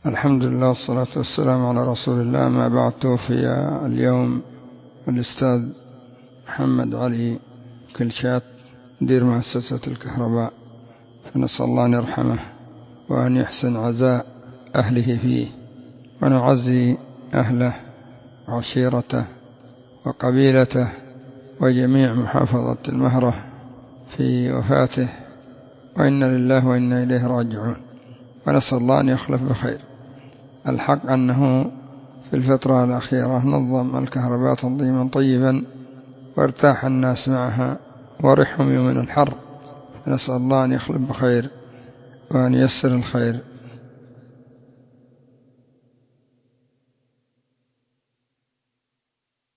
الحمد لله والصلاة والسلام على رسول الله. ما بعد، توفي اليوم الأستاذ محمد علي كلشات مدير مؤسسة الكهرباء، فنسأل الله أن يرحمه وأن يحسن عزاء أهله فيه، ونعزي أهله وعشيرته وقبيلته وجميع محافظة المهرة في وفاته، وإنا لله وإنا إليه راجعون، ونسأل الله أن يخلف بخير. الحق أنه في الفترة الأخيرة نظم الكهرباء تنظيما طيبا وارتاح الناس معها ورحموا من الحر، نسأل الله أن يخلف بخير وأن ييسر الخير